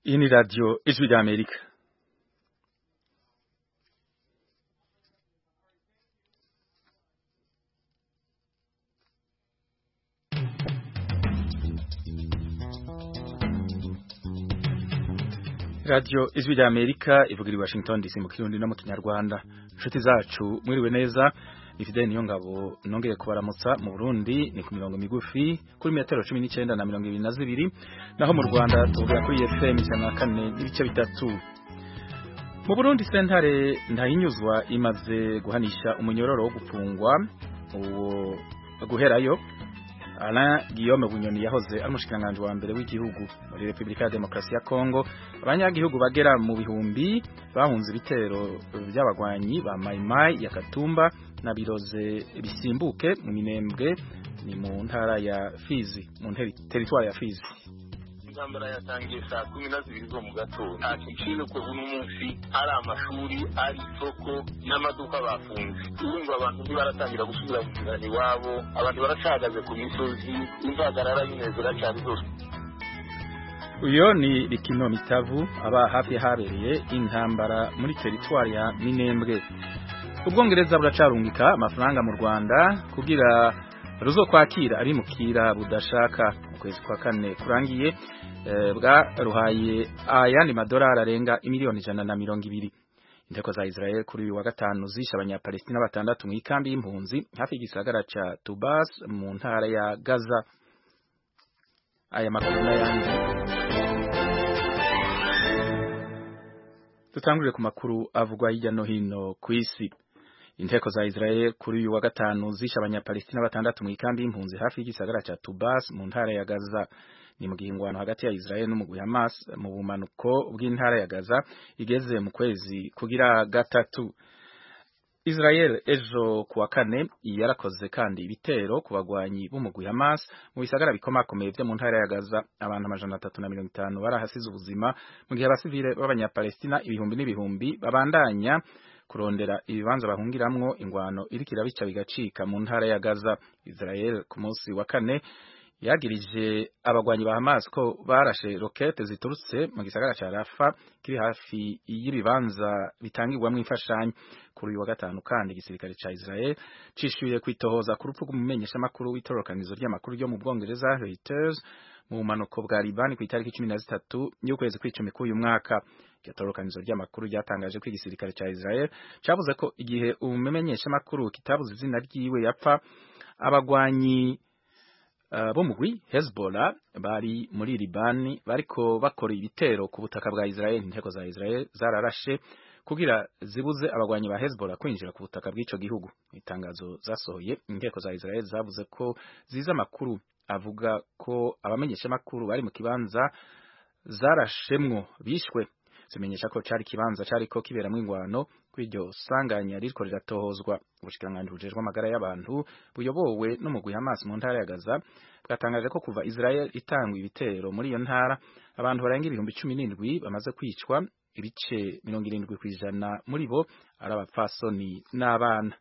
Hii ni Radio Ijwi ya Amerika. Radio Ijwi ya Amerika ivugira i Washington DC mu Kirundi no mu Kinyarwanda. Inshuti zacu mwiriwe neza. Ifide niyo ngabo nongeye kubaramutsa mu Burundi ni ku mirongo migufi kuri metero 19 na 22 naho mu Rwanda tuvuga kuri FM 4 n'ibice bitatu. Mu Burundi sentare ndahinyuzwa imaze guhanisha umunyororo wo gupfungwa uwo guherayo Alain Guillaume Bunyoni yahoze ari umushikiranganje wa mbere w'igihugu muri Republika ya Demokarasi ya Kongo. Abanyagihugu bagera mu bihumbi bahunze ibitero by'abagwanyi ba Mai Mai ya Katumba na Biroze bisimbuke mu Minembwe ni mu ntara ya Fizi mu territoire ya Fizi. Intambara yatangiye saa 12 zo mu gatondo. Akiciro ko uno munsi ari amashuri ari isoko n'amaduka bafunze. Urumva abantu baratangira gusubira mu mirani wabo, abantu baracagaze ku misozi, imvagarara y'inezera cyane zose. Uyo ni Bikino Mitavu aba hafi habereye intambara muri territoire ya Minembwe. Ubwongereza buracarungika amafaranga mu Rwanda kugira ruzokwakira ari mukira budashaka mu kwezi kwa kane kurangiye bwa ruhaye ayandi madolari arenga imiliyoni 120. Inteko za Israel kuri wa gatanu zisha abanyapalestina batandatu mu ikambi y'impunzi hafi y'igisagara ca Tubas mu ntara ya Gaza. Aya makuru n'ayandi tutangurire ku makuru avugwa hirya no hino ku isi. Inteko za Israel kuri wa gatanu zisha abanyapalestina batandatu mu ikambi y'impunzi hafi y'igisagara ca Tubas mu ntara ya Gaza. Ni mu gihingwano hagati ya Israel n'umugwi Hamas mu bumanuko bw'intara ya Gaza igeze mu kwezi kugira gatatu. Israel ejo kuwa kane yarakoze kandi ibitero ku bagwanyi b'umugwi Hamas mu bisagara bikomakomeye byo mu ntara ya Gaza. Abantu 350 barahasize ubuzima mu gihe abasivile b'abanyapalestina ibihumbi n'ibihumbi babandanya kurondera ibibanza bahungiramwo ingwano irikira bica bigacika mu ntara ya Gaza. Israel ku munsi wa kane yagirije abagwanyi ba Hamas ko barashe rokete ziturutse mu gisagara ca Rafa kiri hafi y'ibibanza bitangirwamwo imfashanyo. Kuri uyu wa gatanu kandi igisirikare ca Israel cishuye kwitohoza ku rupfu rw'umumenyesha makuru w'itororokanizo ry'amakuru ryo mu Bwongereza Reuters mu bumanuko bwa Liban ku itariki 13 y'ukwezi kw'icumi k'uyu mwaka. Itororokanizo ry'amakuru ryatangaje ko igisirikare ca Israel cavuze ko igihe umumenyesha makuru kitabuze izina ryiwe yapfa abagwanyi bomugwi Hezbollah bari muri Liban bariko bakora ibitero ku butaka bwa Israel. Inteko za Israel zararashe kugira zibuze abagwanyi ba Hezbollah kwinjira ku butaka bw'ico gihugu. Itangazo zasohoye inteko za Israel zavuze ko ziza amakuru avuga ko abamenyesha makuru bari mu kibanza zarashemwo bishwe. Zimenyesha ko cari kibanza cariko kiberamwe ingwano kw'iryo sanganya ririko riratohozwa. Ubushikiranganje bujejwe amagara y'abantu buyobowe n'umugwi Hamas mu ntara ya Gaza bwatangaje ko kuva Israel itangwa ibitero muri iyo ntara abantu barenga 17 bamaze kwicwa, ibice 70% muri bo ari abapfasoni n'abana.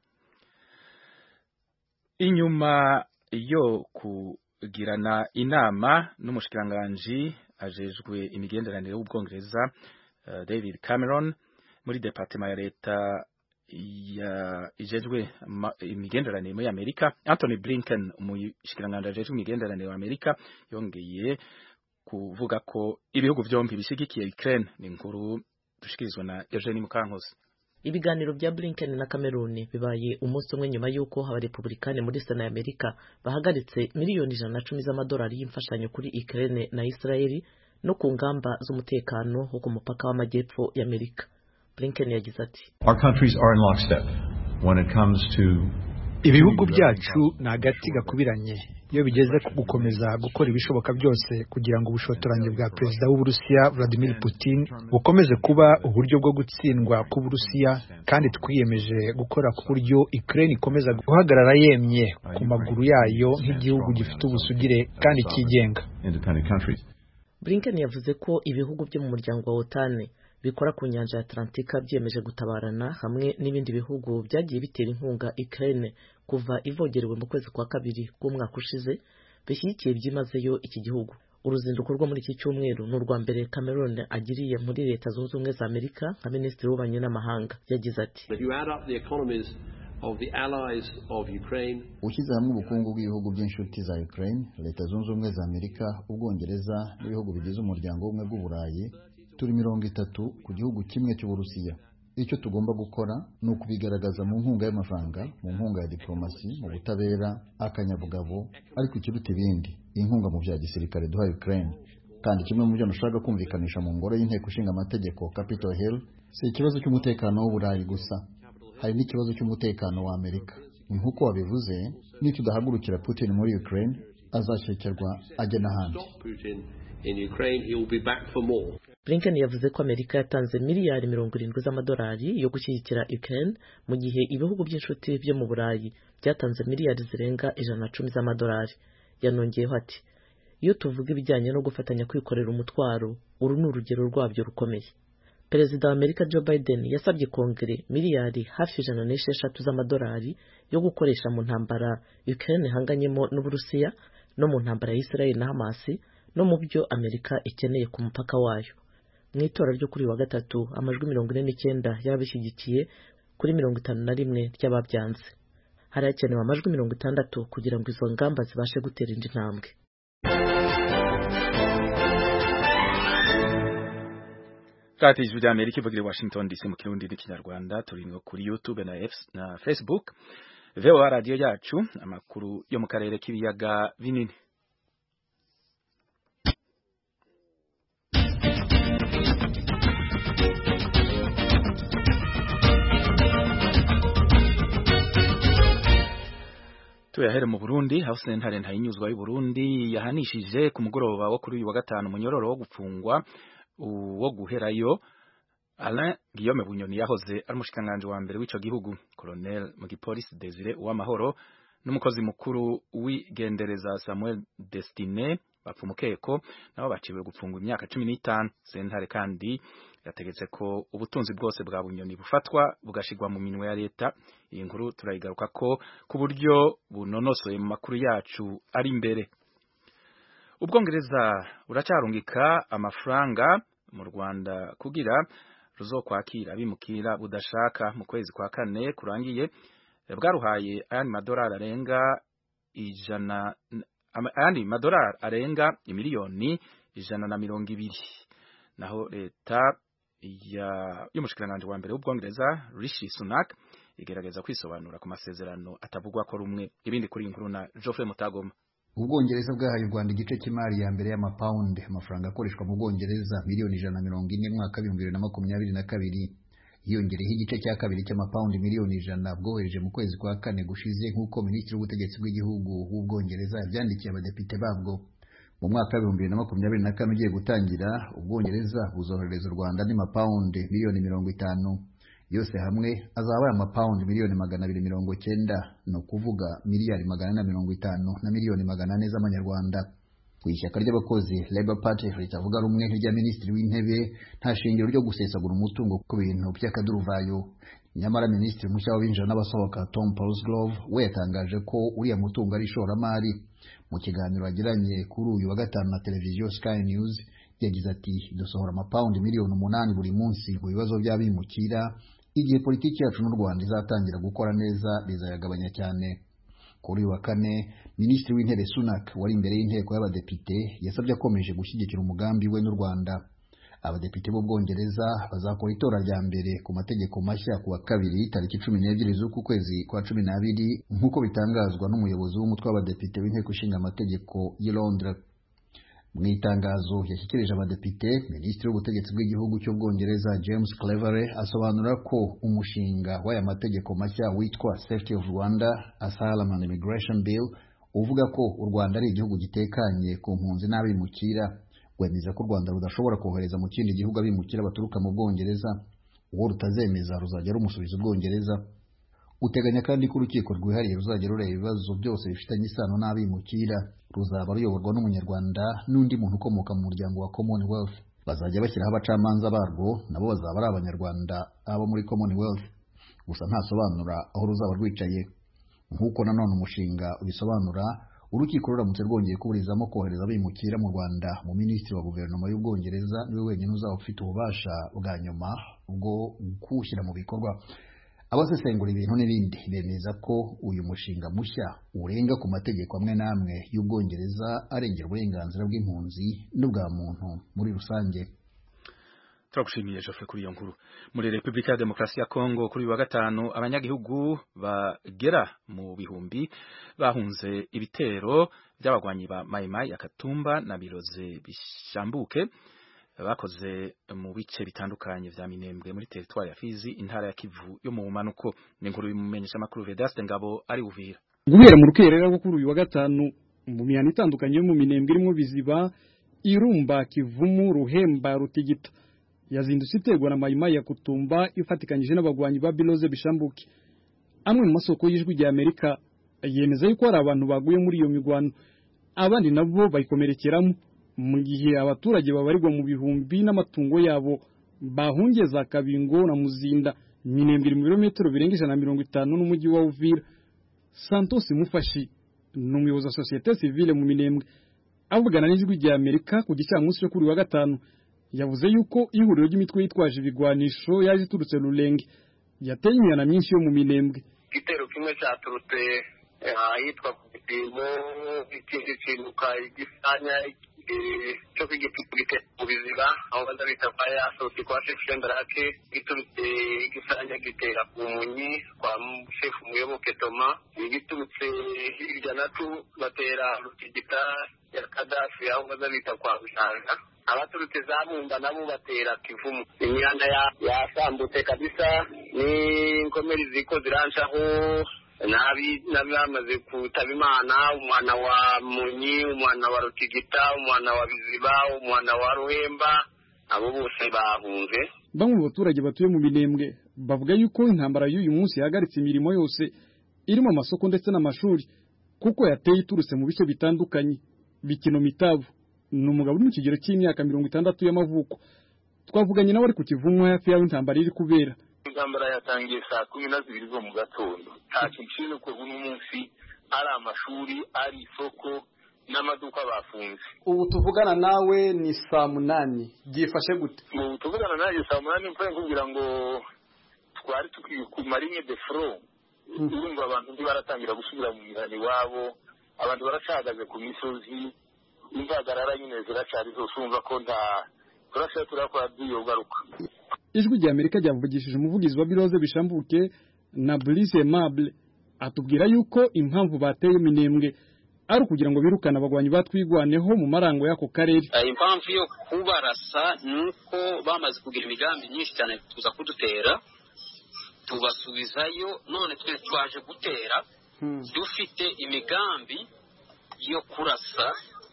Inyuma yo kugirana inama n'umushikiranganje ajejwe imigenderanire y'Ubwongereza David Cameron muri departement ya leta ya ijejwe imigenderanire muri Amerika, Anthony Blinken umushikiranganje ajejwe imigenderanire wa Amerika yongeye kuvuga ko ibihugu byombi bishigikiye Ukraine. Ni inkuru dushikirizwa na Eugene Mukankusi. Ibiganiro bya Blinken na Cameron bibaye umunsi umwe nyuma yuko abarepublikani muri Sena ya Amerika bahagaritse miliyoni 110 z'amadolari y'imfashanyo kuri Ukraine na Israel no ku ngamba z'umutekano wo ku mupaka w'amajyepfo ya Amerika. Blinken yagize ati: Our countries are in lockstep when it comes to ibihugu byacu na gati gakubiranye iyo bigeze ku gukomeza gukora ibishoboka byose kugira ngo ubushotorange bwa Perezida w'Uburusiya Vladimir Putin bukomeze kuba uburyo bwo gutsindwa ku Burusiya, kandi twiyemeje gukora ku buryo Ukraine ikomeza guhagarara yemye ku maguru yayo nk'igihugu gifite ubusugire kandi kigenga. Blinken yavuze ko ibihugu byo mu muryango wa OTAN bikora ku nyanja ya Atlantika byemeje gutabarana hamwe n'ibindi bihugu byagiye bitera inkunga Ukraine kuva ivogerewe mu kwezi kwa kabiri k'umwaka ushize bishyigikiye byimazeyo iki gihugu. uruzinduko rwo muri iki cyumweru ni urwa mbere Cameron agiriye muri Leta Zunze Ubumwe za Amerika nka Minisitiri w'Ububanyi n'Amahanga. Yagize ati ushyize hamwe ubukungu bw'ibihugu by'inshuti za Ukraine, Leta Zunze Ubumwe za Amerika, Ubwongereza n'ibihugu bigize umuryango w'ubumwe bw'Uburayi, turi 30 ku gihugu kimwe cy'Uburusiya. Icyo tugomba gukora ni ukubigaragaza mu nkunga y'amafaranga, mu nkunga ya diplomasi, mu butabera, akanyabugabo, ariko ikiruta ibindi inkunga mu bya gisirikare duha Ukraine. Kandi kimwe mu byo nashaka kumvikanisha mu ngoro y'inteko ishinga amategeko Capitol Hill, si ikibazo cy'umutekano w'Uburayi gusa, hari n'ikibazo cy'umutekano wa Amerika. Nk'uko wabivuze, nitudahagurukira Putin muri Ukraine, azashekerwa ajya n'ahandi. Blinken yavuze ko Amerika yatanze miliyari 70 z'amadolari yo gushyigikira Ukraine mu gihe ibihugu by'inshuti byo mu Burayi byatanze miliyari zirenga 110 z'amadolari. Yanongeyeho ati, iyo tuvuga ibijyanye no gufatanya kwikorera umutwaro, uru ni urugero rwabyo rukomeye. Perezida wa Amerika Joe Biden yasabye Kongere miliyari hafi 106 z'amadolari yo gukoresha mu ntambara Ukraine hanganyemo n'Uburusiya no mu ntambara ya Israel na Hamas no mu byo Amerika ikeneye ku mupaka wayo. Mu itora ryo kuri wa gatatu amajwi 49 y'abishyigikiye kuri 51 ry'ababyanze. Harakenewe amajwi 60 kugira ngo izo ngamba zibashe gutera indi ntambwe. Kati ijwi rya Amerika ivugira Washington DC mu Kirundi n'Ikinyarwanda, turi kuri YouTube na Facebook. VOA radio yacu, amakuru yo mu karere k'ibiyaga binini. Tuyahere mu Burundi, aho sentare ntayinyuzwa y'u Burundi yahanishije ku mugoroba wo kuri uyu wa gatanu umunyororo wo gufungwa wo guherayo Alain Guillaume Bunyoni yahoze ari umushikiranganji wa mbere w'ico gihugu, Colonel mu gipolisi Desire Uwamahoro n'umukozi mukuru w'igendereza Samuel Destiné bapfumukeko nabo baciwe gufungwa imyaka 15. Sentare kandi yategetse ko ubutunzi bwose bwa Bunyoni bufatwa bugashigwa mu minwe ya leta. Iyi nkuru turayigaruka ko ku buryo bunonosoye mu makuru yacu ari imbere. Ubwongereza buracarungika amafaranga mu Rwanda kugira ruzokwakira abimukira budashaka. Mu kwezi kwa kane kurangiye bwaruhaye ayandi madolari arenga miliyoni 120. Naho leta y'umushikiranganji wa mbere w'Ubwongereza Rishi Sunak igerageza kwisobanura ku masezerano atavugwa ko rumwe. Ibindi kuri inkuru na Geoffrey Mutagoma. Ubwongereza bwahaye u Rwanda igice cy'imari ya mbere y'amapaundi, amafaranga akoreshwa mu Bwongereza miliyoni 140 mwaka 2022. Hiyongereho igice cya kabiri cy'amapaundi miliyoni 100 bwohereje mu kwezi kwa kane gushize, nk'uko Minisitiri w'Ubutegetsi bw'Igihugu w'Ubwongereza yabyandikiye abadepite babwo. Mu mwaka 2024 ugiye gutangira, Ubwongereza buzoherereza u Rwanda n'amapaundi miliyoni 50. Yose hamwe azaba amapaundi miliyoni 290, no kuvuga miliyari 450 na miliyoni 400 z'amanyarwanda. Kwishyaka ry'abakozi Labour Party ritavuga rumwe rya Minisitiri w'Intebe nta shingiro ryo gusesagura umutungo ku bintu by'akaduruvayo. Nyamara Minisitiri mushya w'abinjira n'abasohoka Tom Paulsgrove we yatangaje ko uriya mutungo ari ishoramari. Mu kiganiro agiranye kuri uyu wa gatanu na televiziyo Sky News, yagize ati, dusohora amapaundi miliyoni 8 buri munsi mu bibazo by'abimukira. Igihe politiki yacu n'u Rwanda izatangira gukora neza bizayagabanya cyane. Kuri wa kane, Minisitiri w'Intebe Sunak wari imbere y'inteko y'abadepite yasabye akomeje gushyigikira umugambi we n'u Rwanda. Abadepite b'Ubwongereza bazakora itora rya mbere ku mategeko mashya ku wa kabiri tariki 12 z'uku kwezi kwa 12, nk'uko bitangazwa n'umuyobozi w'umutwe w'abadepite w'inteko ishinga amategeko y'i Londres. Mu itangazo yashyikirije abadepite, Minisitiri w'Ubutegetsi bw'Igihugu cy'Ubwongereza James Cleverly asobanura ko umushinga w'aya mategeko mashya witwa Safety of Rwanda Asylum and Immigration Bill uvuga ko u Rwanda ari igihugu gitekanye ku mpunzi n'abimukira. Wemeza ko u Rwanda rudashobora kohereza mu kindi gihugu abimukira baturuka mu Bwongereza. Uwo rutazemeza ruzajya rumusubiza Ubwongereza. Uteganya kandi ko urukiko rwihariye ruzajya rureba ibibazo byose bifitanye isano n'abimukira. Ruzaba ruyoborwa n'umunyarwanda n'undi muntu ukomoka mu muryango wa Commonwealth. Bazajya bashyiraho abacamanza barwo, nabo bazaba ari abanyarwanda abo muri Commonwealth. Gusa ntasobanura aho ruzaba rwicaye. Nk'uko nanone umushinga ubisobanura, urukiko ruramutse rwongeye kuburizamo kohereza abimukira mu Rwanda, mu minisitiri wa guverinoma y'Ubwongereza niwe wenyine uzaba ufite ububasha bwa nyuma bwo kuwushyira mu bikorwa. Abasesengura ibintu n'ibindi bemeza ko uyu mushinga mushya urenga ku mategeko amwe n'amwe y'Ubwongereza arengera uburenganzira bw'impunzi n'ubwa muntu muri rusange. Turagushimiye Geoffrey kuri iyo nkuru. Muri Republika ya Demokarasi ya Kongo kuri wa gatanu abanyagihugu bagera mu bihumbi bahunze ibitero by'abagwanyi ba Mai Mai ya Katumba na Biroze Bishambuke bakoze mu bice bitandukanye vya Minembwe muri territoire ya Fizi intara ya Kivu yo mu manuko. Ni inkuru bimumenyesha makuru Vedaste Ngabo ari Uvira. Guhera mu rukerera rwo kuri uyu wa gatanu mu mihana itandukanye yo mu Minembwe irimo Biziba, Irumba, Kivumu, Ruhemba, Rutigita yazindutse iterwa na Mai Mai ya Kutumba ifatikanyije n'abagwanyi ba Biroze Bishambuke. Amwe mu masoko y'ijwi rya Amerika yemeza yuko hari abantu baguye muri iyo migwano, abandi nabo bayikomerekeramo, mu gihe abaturage babarirwa mu bihumbi n'amatungo yabo bahungeza Kabingo na Muzinda. Minembwe mu birometero birenga 150 n'umujyi wa Uvira. Santos Mufashi n'umuyobozi wa societe civile mu Minembwe avugana n'ijwi rya Amerika ku gicamunsi cyo kuri wa gatanu yavuze yuko ihuriro ry'imitwe yitwaje ibigwanisho yaje turutse Rulenge yateye imyana myinshi yo mu Minembwe. Igitero kimwe cyaturutse ahitwa ku Gipimo, ikindi kinuka igisanya cyo kwigipipurike mu Biziba aho bazabita faya sosi kwa chef Shendrake, giturutse igisanya gitera ku Munyi kwa chef Muyoboke Toma, giturutse hirya natu batera Rutigita ya Kadafi aho bazabita kwa Bushanga, abaturutse Zabumba nabo batera Kivumu. Imyanda yasambutse kabisa, ni inkomeri ziko ziranshaho nabamaze kutaba Imana, umwana wa Munyi, umwana wa Rutigita, umwana wa Biziba, umwana wa Ruhemba, abo bose bahunze. Bamwe mu baturage batuye mu Minembwe bavuga yuko intambara y'uyu munsi yahagaritse imirimo yose irimo amasoko ndetse n'amashuri kuko yateye iturutse mu bice bitandukanye. Bikino Mitavu ni umugabo uri mu kigero cy'imyaka 60 y'amavuko. Twavuganye nawe ari ku Kivumu hafi y'aho intambara iri kubera. Intambara yatangiye saa 12 zo mu gatondo. Ntakintu ko uno munsi ari amashuri, ari isoko n'amaduka bafunze. Ubu tuvugana nawe ni saa 8. Gifashe gute? Ubu tuvugana nawe saa 8 mfanye kugira ngo twari tukwiye ku marine de front. Urumva abantu ntibaratangira gusubira mu mihani wabo, abantu baracagaze ku misozi, imbagarara nyine ziracari zose, umva ko nta turashaka turakora byugaruka. Ijwi rya Amerika ryavugishije umuvugizi wa Biroze Bishambuke na Brice Aimable atubwira yuko impamvu bateye Minembwe ari kugira ngo birukana abagwanyi batwigwaneho mu marango y'ako karere. Impamvu yo kubarasa nuko bamaze kugira imigambi myinshi cyane tuza kudutera, tubasubizayo, none twe twaje gutera dufite imigambi yo kurasa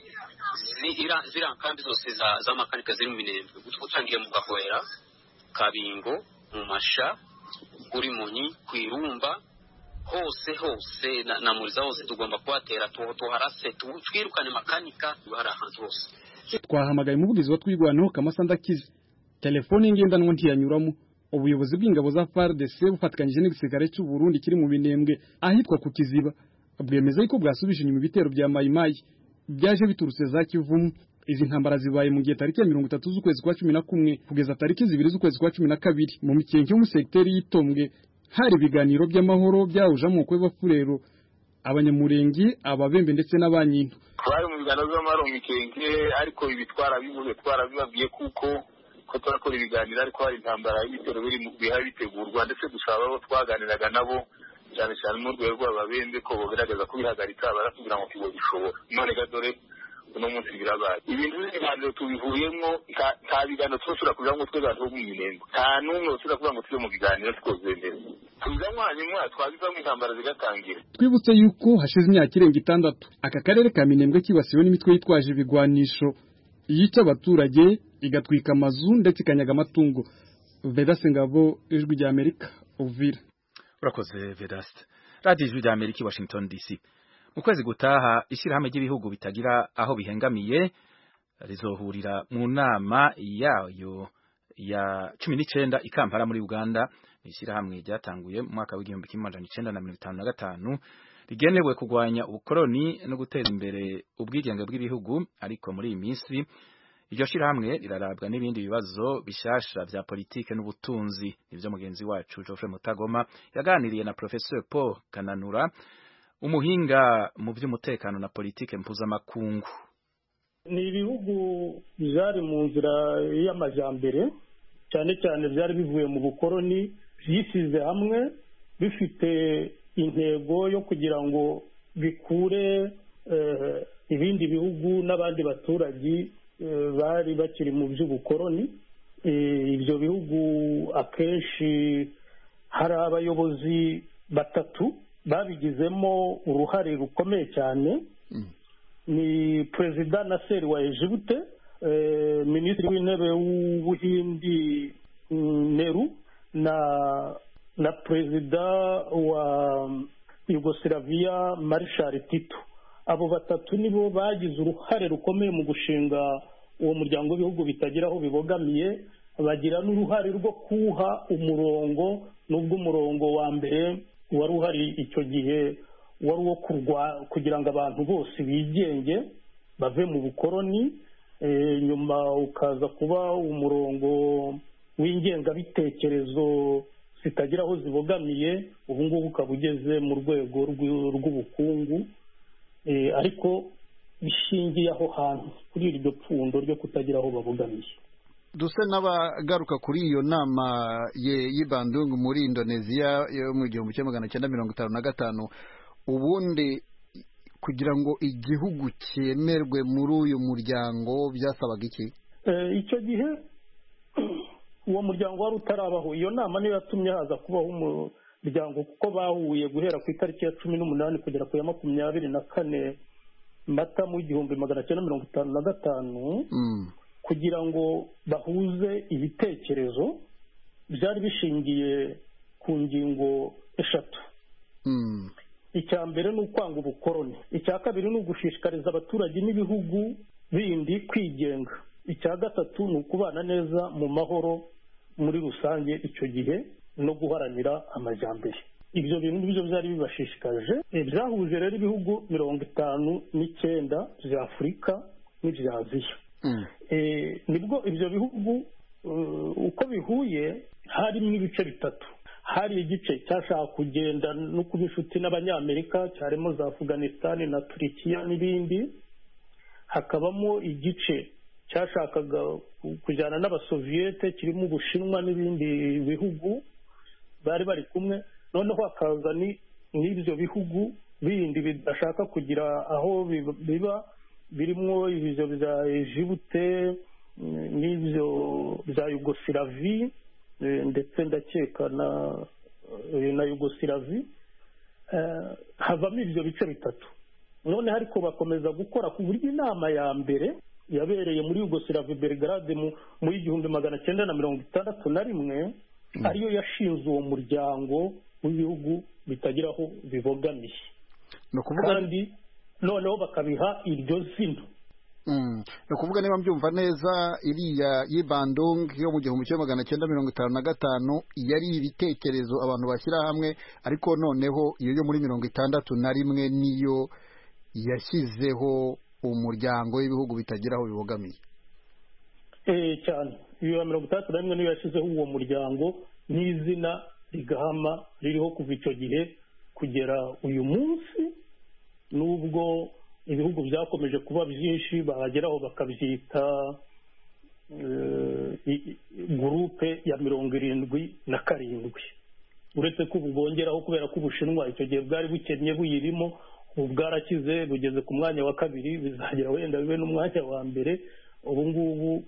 zira kambi zose za makanika ziri mu Minembwe, gutangiye mu Gahwera, Kabingo, mu Masha, kuri Munyi, kwirumba, hose na Muriza hose tugomba kubatera tuharase twirukane makanika bari ahantu hose. Twahamagaye umuvugizi wa twigwanaho Kamasandakize, telefone ngendanwa ntiyanyuramo. Ubuyobozi bw'ingabo za FARDC bufatikanyije n'igisirikare cy'u Burundi kiri mu Minembwe ahitwa ku Kiziba bwemeza yuko bwasubije inyuma ibitero bya Mai Mai byaje biturutse za Kivumu. Izi ntambara zibaye mu gihe tariki ya 30 z'ukwezi kwa 11 kugeza tariki 2 z'ukwezi kwa 12 mu mikenke yo mu sekiteri y'Itombwe. Hari ibiganiro by'amahoro byahuje amoko y'Abafurero, Abanyamurenge, Ababembe ndetse n'Abanyintu. Twari mu biganiro by'amahoro mu mikenke, ariko ibitwara bivuze twarabibagiye kuko turakora ibiganiro, ariko hari intambara y'ibitero biri mu biha bitegurwa, ndetse dusaba abo twaganiraga nabo cyane cyane mu rwego rw'Ababembe ko bogerageza kubihagarika barakubwira ngo kibo bishobora. None gadore uno munsi birabaye ibintu by'ibihano tubivuyemo, nta biganiro twosura kugira ngo twegane mu Minembwe, nta n'umwe usura kugira ngo tujye mu biganiro twozendera tuzanywa hanyuma twabivamo intambara zigatangira. Twibutse yuko hashize imyaka irenga 6 aka karere ka Minembwe kibasiwe n'imitwe yitwaje ibigwanisho yica abaturage, igatwika amazu ndetse ikanyaga amatungo. Vedaste Ngabo, Ijwi rya Amerika, Uvira. Urakoze Vedaste. Radio Ijwi rya Amerika, Washington DC. Mu kwezi gutaha ishyirahamwe ry'ibihugu bitagira aho bihengamiye rizohurira mu nama yayo ya 19 i Kampala muri Uganda. Ishyirahamwe ryatanguye mu mwaka wa 1955 rigenewe kurwanya ubukoroni no guteza imbere ubwigenge bw'ibihugu, ariko muri iyi minsi iryo shirahamwe rirarabwa n'ibindi bibazo bishasha vya politike n'ubutunzi. Nivyo mugenzi wacu Geoffrey Mutagoma yaganiriye na Professor Paul Kananura, umuhinga mu vy'umutekano na politike mpuzamakungu. Ni ibihugu byari mu nzira y'amajambere, cyane cyane byari bivuye mu bukoroni, byisize hamwe bifite intego yo kugira ngo bikure ibindi bihugu n'abandi baturage bari bakiri mu by'ubukoroni. Ibyo bihugu akenshi hari abayobozi batatu babigizemo uruhare rukomeye cyane. Ni Perezida Nasser wa Egypte, Minisitiri w'Intebe w'Ubuhindi Nehru na Perezida wa Yugoslavia Marshal Tito. Abo batatu nibo bagize uruhare rukomeye mu gushinga uwo muryango w'ibihugu bitagira aho bibogamiye, bagira n'uruhare rwo kuha umurongo, n'ubwo umurongo wa mbere wari uhari icyo gihe wari uwo kugira ngo abantu bose bigenge bave mu bukoroni, nyuma ukaza kuba umurongo w'ingengabitekerezo zitagira aho zibogamiye, ubu ngubu ukaba ugeze mu rwego rw'ubukungu, ariko bishingiye aho hantu kuri iryo pfundo ryo kutagira aho babogamiye. Duse n'abagaruka kuri iyo nama y'i Bandung muri Indonesia yo mu 1955, ubundi kugira ngo igihugu cyemerwe muri uyu muryango byasabaga iki? Icyo gihe uwo muryango wari utarabaho. Iyo nama niyo yatumye haza kubaho umuryango, kuko bahuye guhera ku itariki ya 18 kugera ku ya 24 Mata mu 1955 kugira ngo bahuze ibitekerezo byari bishingiye ku ngingo eshatu. Icya mbere ni ukwanga ubukoroni, icya kabiri ni ugushishikariza abaturage n'ibihugu bindi kwigenga, icya gatatu ni ukubana neza mu mahoro muri rusange icyo gihe no guharanira amajyambere. Ibyo bintu nibyo byari bibashishikaje. Byahuje rero ibihugu 59 bya Afurika n'ibya Aziya. Nibwo ibyo bihugu uko bihuye harimo ibice bitatu. Hari igice cyashaka kugenda no kuba inshuti n'Abanyamerika, cyarimo za Afghanistan na Turikiya n'ibindi. Hakabamo igice cyashakaga kujyana n'Abasoviyete, kirimo Ubushinwa n'ibindi bihugu bari bari kumwe. Noneho hakaza n'ibyo bihugu bindi bidashaka kugira aho biba, birimo ibyo bya Egypte n'ibyo bya Yugoslavia, ndetse ndakeka na Yugoslavia. Havamo ibyo bice bitatu. None ariko bakomeza gukora ku buryo inama ya mbere yabereye muri Yugoslavia Belgrade mu 1961 ariyo yashinze uwo muryango w'ibihugu bitagira aho bibogamiye, kandi noneho bakabiha iryo zina. Ni ukuvuga niba mbyumva neza, iriya y'i Bandung yo mu 1955 yari ibitekerezo abantu bashyira hamwe, ariko noneho iyo yo muri 61 niyo yashyizeho umuryango w'ibihugu bitagira aho bibogamiye. Cyane iyo 61 niyo yashyizeho uwo muryango n'izina rigahama ririho kuva icyo gihe kugera uyu munsi, nubwo ibihugu byakomeje kuba byinshi bahageraho bakabyita gurupe ya 77. Uretse ko ubu bongeraho kubera ko Ubushinwa icyo gihe bwari bukennye buyirimo, ubu bwarakize bugeze ku mwanya wa 2, bizagera wenda bibe n'umwanya wa mbere. Ubu ngubu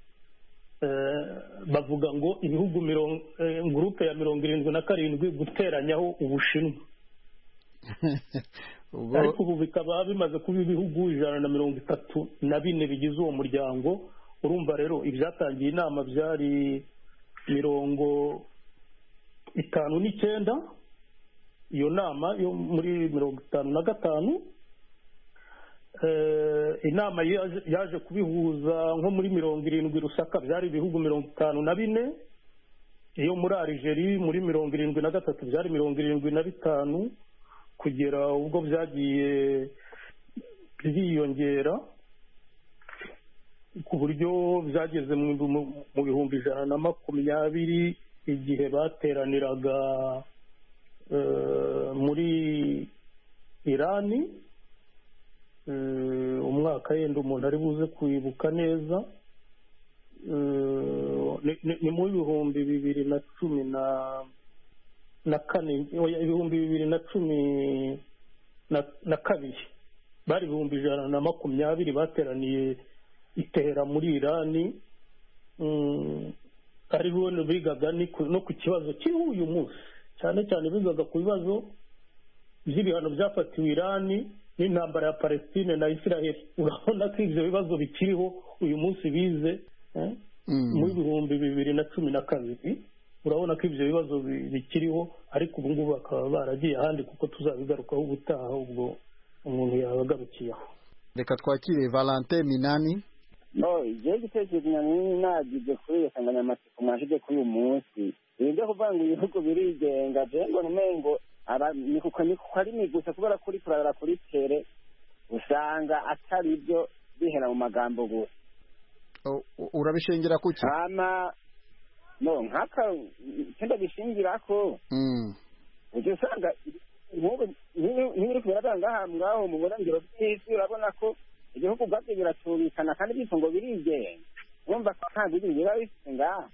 bavuga ngo ibihugu gurupe ya 77 guteranyaho Ubushinwa. Ariko ubu bikaba bimaze kuba ibihugu 134 bigize uwo muryango. Urumva rero ibyatangiye inama byari 59, iyo nama yo muri 55. Inama yaje kubihuza nko muri 70 Rusaka byari ibihugu 54. Iyo muri Algeria muri 73 byari 75. kugera ubwo byagiye byiyongera ku buryo byageze mu bihumbi 120 igihe bateraniraga muri Irani, umwaka yenda umuntu ari buze kwibuka neza, ni mu bihumbi 2012 bari 120 bateraniye itera muri Irani, ariho bigaga no ku kibazo kiriho uyu munsi, cyane cyane bigaga ku bibazo by'ibihano byafatiwe Irani n'intambara ya Palestine na Israel. Urabona ko ibyo bibazo bikiriho uyu munsi bize mu 2012. Urabona ko ibyo bibazo bikiriho, ariko ubu ngubu bakaba baragiye ahandi kuko tuzabigarukaho ubutaha, ubwo umuntu yabagarukiyeho. Reka twakire Valentin Minani. No, igihe gitekerezo nyamwinshi nagize kuri iyo nsanganyamatsiko mwashyize kuri uyu munsi. Ibi byo kuvuga ngo ibihugu birigenga, ngo numengo ni kuko ari gusa kubera kuri kurara kuri tere usanga atari byo bihera mu magambo gusa. Urabishingira kuki? No, nkaka cyenda bishingira ko ujye usanga nk'ibiri kubera ngaho mu burangiro bw'isi, urabona ko igihugu bwabyo biratubikana kandi bityo ngo birigenga. Urumva ko nta bindi biba bifite ngaha.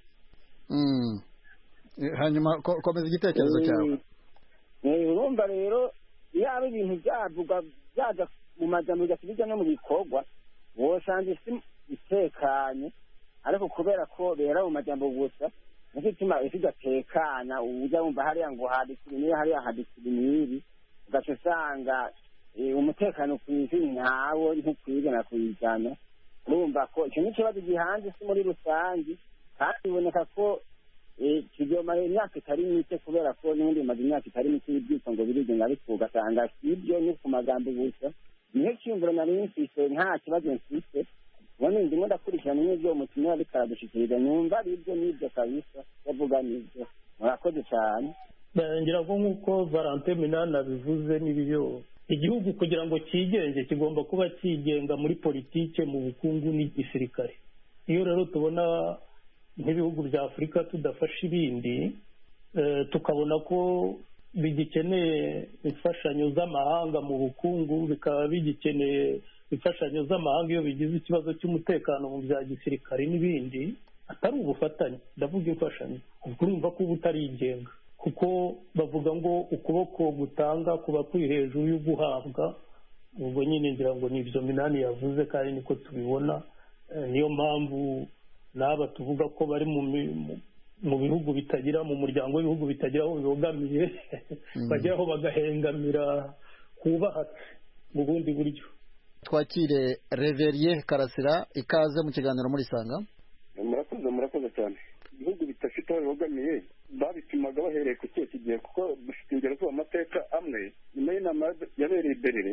Hanyuma komeza igitekerezo cyawe. Urumva rero yaba ibintu byavuga byaja mu majambo bigasubizwa no mu bikorwa, wosanga isi itekanye, ariko kubera ko bera mu majambo gusa nicyo gituma isi idatekana. Ujya wumva hariya ngo hadikiriniye, hariya hadikiriniye, ugaca usanga umutekano ku isi ntawo ntukwigana kuyijyana. Urumva ko icyo ni ikibazo gihanze isi muri rusange, kandi biboneka ko kigomara imyaka itari mike, kubera ko n'ubundi bimaze imyaka itari mike y'ibyitso ngo birigenga, ariko ugasanga si ibyo ni ku magambo gusa. Niyo cyumviro nari mfise, nta kibazo mfise, ubona ndimo ndakurikirana n'ibyo umutumwa ariko aradushikiriza, numva ari ibyo n'ibyo kabisa yavuga n'ibyo. Murakoze cyane. Ngira ngo nk'uko Valentin Minani abivuze n'ibyo, igihugu kugira ngo cyigenge kigomba kuba cyigenga muri politike, mu bukungu n'igisirikare. Iyo rero tubona nk'ibihugu bya Afurika tudafasha ibindi, tukabona ko bigikeneye imfashanyo z'amahanga mu bukungu, bikaba bigikeneye imfashanyo z'amahanga iyo bigize ikibazo cy'umutekano mu bya gisirikare n'ibindi, atari ubufatanye, ndavuga imfashanyo, ubwo urumva ko uba utarigenga, kuko bavuga ngo ukuboko gutanga kuba kuri hejuru y'uguhabwa. Ubwo nyine ngira ngo ni ibyo Minani yavuze, kandi niko tubibona. Niyo mpamvu n'aba tuvuga ko bari mu bihugu bitagira, mu muryango w'ibihugu bitagira aho bibogamiye, bageraho bagahengamira kubahatse mu bundi buryo. Twakire Reverie Karasira, ikaze mu kiganiro muri Sanga. Murakoze cyane. Ibihugu bidafite aho bibogamiye babipimaga bahereye ku kihe kigihe, kuko dufite ingero z'amateka amwe. Nyuma y'inama yabereye i Berlin,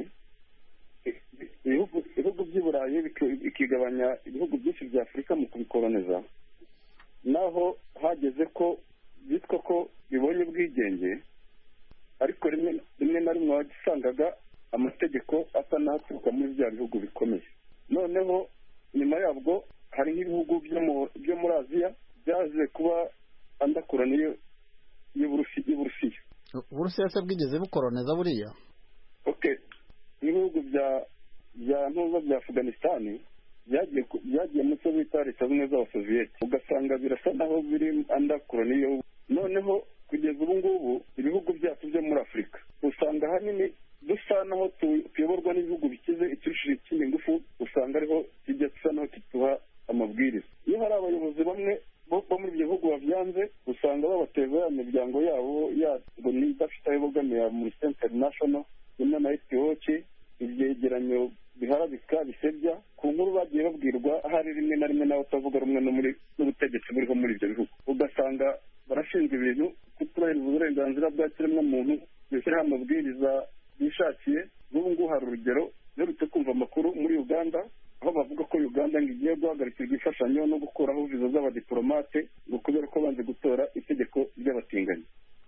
ibihugu by'i Burayi bikigabanya ibihugu byinshi bya Afurika mu kubikoloniza, naho hageze ko byitwa ko bibonye ubwigenge, ariko rimwe na rimwe wasangaga amategeko asa n'aturuka muri bya bihugu bikomeye. Noneho nyuma yabwo hari nk'ibihugu byo muri Aziya byaje kuba andakoraniye y'Uburusiya. Uburusiya se bwigeze bukoloniza buriya? Ibihugu bya Afghanistan byagiye mu cyo bita leta zimwe z'abasoviyeti, ugasanga birasa naho biri andakoraniye. Noneho kugeza ubu ngubu ibihugu byacu byo muri Afurika usanga ahanini dusa naho tuyoborwa n'ibihugu bikize, iturushije ikindi ingufu usanga ariho kijya dusa naho kituha amabwiriza. Iyo hari abayobozi bamwe bo muri ibyo bihugu babyanze, usanga babateza ya miryango yabo ngo ni idafite aho ibogamiye muri International Human Rights Watch, ibyegeranyo biharabika bisebya ku nkuru bagiye babwirwa, hari rimwe na rimwe n'abatavuga rumwe n'ubutegetsi buriho muri ibyo bihugu. Ugasanga barashinzwe ibintu kutubahiriza uburenganzira bwa kiremwamuntu, bishyiraho amabwiriza bishakiye. N'ubu ngubu hari urugero duherutse kumva amakuru muri Uganda, aho bavuga ko Uganda ngo igiye guhagarikirwa imfashanyo no gukuraho viza z'abadiplomate ngo kubera ko banze gutora itegeko ry'abatinganyi.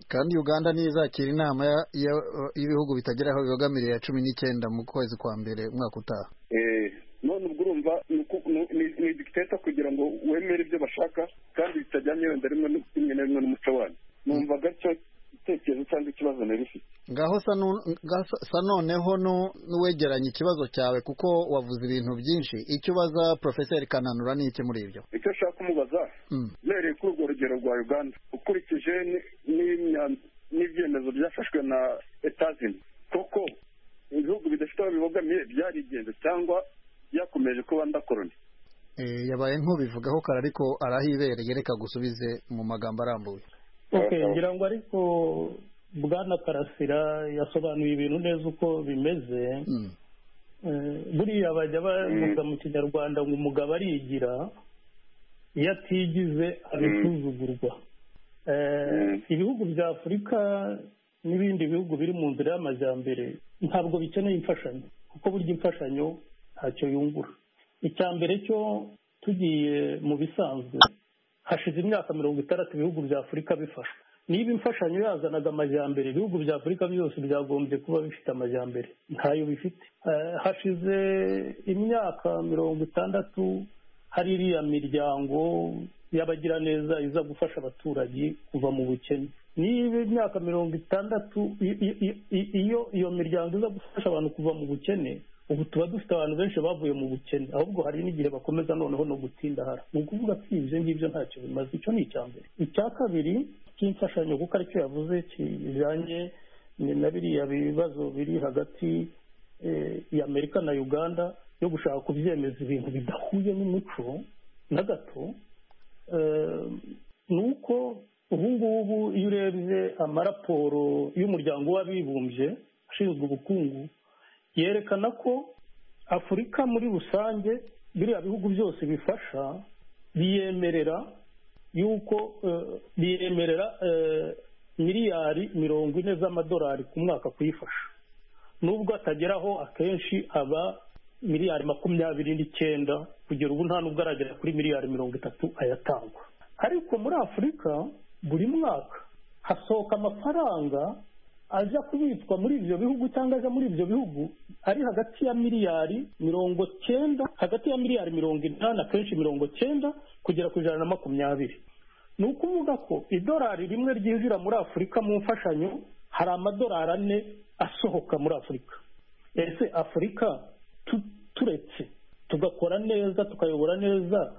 kandi Uganda nizakira inama y'ibihugu bitagera aho bibogamiriye ya 19 mu kwezi kwa mbere umwaka utaha. None ubwo urumva ni dictator kugira ngo wemere ibyo bashaka kandi bitajyanye wenda rimwe n'umuco wanyu. Numva gacyo itekerezo cyangwa ikibazo narifite. Ngaho sa noneho n'uwegeranya ikibazo cyawe kuko wavuze ibintu byinshi. Icyo baza Professor Kananura ni iki muri ibyo? Icyo shaka kumubaza nereye kuri urwo rugero rwa Uganda ukurikije n'ibyemezo byafashwe na Etazini koko ibihugu bidafite aho bibogamiye byarigenze cyangwa byakomeje kuba ndakoroni. Yabaye nk'ubivugaho kare ariko arahibereye, reka gusubize mu magambo arambuye. ngira ngo ariko Bwana Karasira yasobanuye ibintu neza uko bimeze. Buriya bajya bavuga mu Kinyarwanda ngo umugabo arigira iyo atigize abisuzugurwa. Ibihugu bya Afurika n'ibindi bihugu biri mu nzira y'amajyambere ntabwo bikeneye imfashanyo kuko burya imfashanyo ntacyo yungura. Icya mbere cyo tugiye mu bisanzwe hashize imyaka 60 ibihugu bya Afurika bifasha. Niba imfashanyo yazanaga amajyambere ibihugu bya Afurika byose byagombye kuba bifite amajyambere, ntayo bifite. Hashize imyaka 60 hari iriya miryango y'abagira neza iza gufasha abaturage kuva mu bukene. Niba imyaka 60 iyo miryango iza gufasha abantu kuva mu bukene, ubu tuba dufite abantu benshi bavuye mu bukene, ahubwo hari n'igihe bakomeza noneho no gutindahara. Ni ukuvuga ko ibyo ngibyo ntacyo bimaze. Icyo ni icya mbere. Icya kabiri cy'imfashanyo kuko aricyo yavuze kijyanye na biriya bibazo biri hagati ya Amerika na Uganda yo gushaka kubyemeza ibintu bidahuye n'umuco na gato. Ni uko ubu ngubu iyo urebye amaraporo y'umuryango w'abibumbye ashinzwe ubukungu yerekana ko Afurika muri rusange biriya bihugu byose bifasha biyemerera yuko biyemerera miliyari 40 z'amadolari ku mwaka kuyifasha, nubwo atageraho akenshi aba miliyari 29 kugera ubu nta nubwo aragera kuri miliyari 30 ayatangwa. Ariko muri Afurika buri mwaka hasohoka amafaranga aja kubitwa muri ibyo bihugu cyangwa aja muri ibyo bihugu ari hagati ya miliyari 90 hagati ya miliyari 80 akenshi 90 kugera ku 120. Ni ukuvuga ko idolari rimwe ryinjira muri Afurika mu mfashanyo hari amadolari 4 asohoka muri Afurika. Ese Afurika turetse tugakora neza tukayobora neza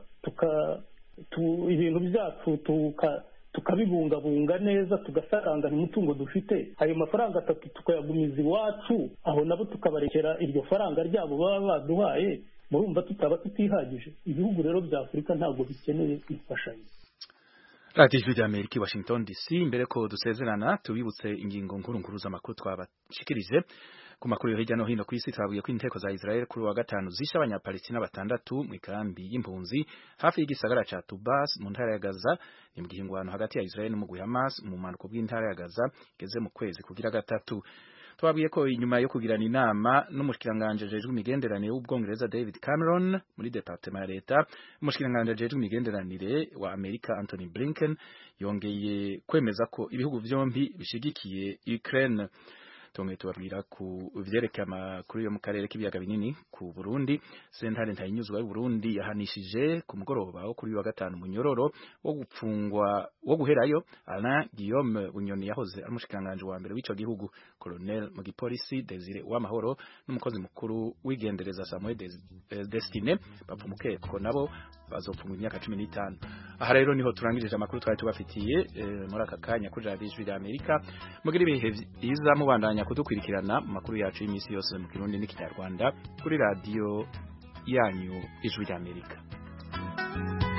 ibintu byacu tukabibungabunga neza tugasaranganya umutungo dufite, ayo mafaranga atatu tukayagumiza iwacu, aho nabo tukabarekera iryo faranga ryabo baba baduhaye, murumva tutaba tutihagije. Ibihugu rero bya Afurika ntabwo bikeneye imfashanyo. Radio Ijwi ry'Amerika Washington DC. Mbere ko dusezerana tubibutse ingingo nkuru z'amakuru twabashikirije ku makuru yo hirya no hino ku isi. Twavuye ko inteko za Israel kuri wa gatanu zisha abanyapalestina 6 mu ikambi y'impunzi hafi y'igisagara ca Tubas mu ntara ya Gaza. Ni mu gihingwano hagati ya Israel n'umugwi Hamas mu manuko bw'intara ya Gaza igeze mu kwezi kugira gatatu. Twabwiye ko inyuma yo kugirana inama n'umushikiranganje jejwe imigenderanire w'Ubwongereza David Cameron muri departement ya leta, umushikiranganje jejwe imigenderanire wa Amerika Anthony Blinken yongeye kwemeza ko ibihugu vyombi bishigikiye Ukraine. Tonge tubabwira ku vyerekeye amakuru yo mu karere k'ibiyaga binini ku Burundi. Sentare ntayinyuzwa y'u Burundi yahanishije ku mugoroba wo kuri wa gatanu munyororo wo gupfungwa wo guherayo Alain Guillaume Bunyoni yahoze ari umushikiranganje wa mbere w'ico gihugu, Colonel mu gipolisi Desire Uwamahoro n'umukozi mukuru w'igendereza Samuel Destine bapfumuke ko nabo bazopfungwa imyaka 15. Aha rero niho turangirije amakuru twari tubafitiye muri aka kanya kuri Radio Ijwi ry'Amerika. Mugira ibihe byiza mubandanya kudukwirikirana mu makuru yacu y'imisi yose mu Kirundi n'Ikinyarwanda kuri radio yanyu Ijwi ry'Amerika.